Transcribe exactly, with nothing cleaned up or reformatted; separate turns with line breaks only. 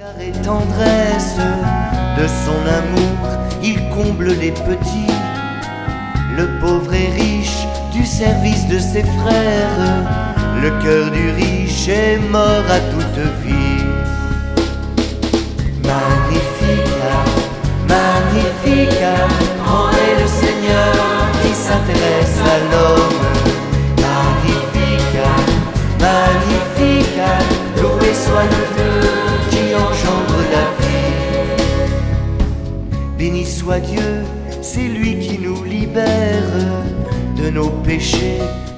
Regard et tendresse de son amour, il comble les petits. Le pauvre est riche du service de ses frères. Le cœur du riche est mort à toute vie. Magnifica, Magnifica, grand est le Seigneur qui s'intéresse à l'homme. Magnifica, Magnifica, loué soit le Dieu qui engendre la vie. Béni soit Dieu, c'est lui qui nous libère de nos péchés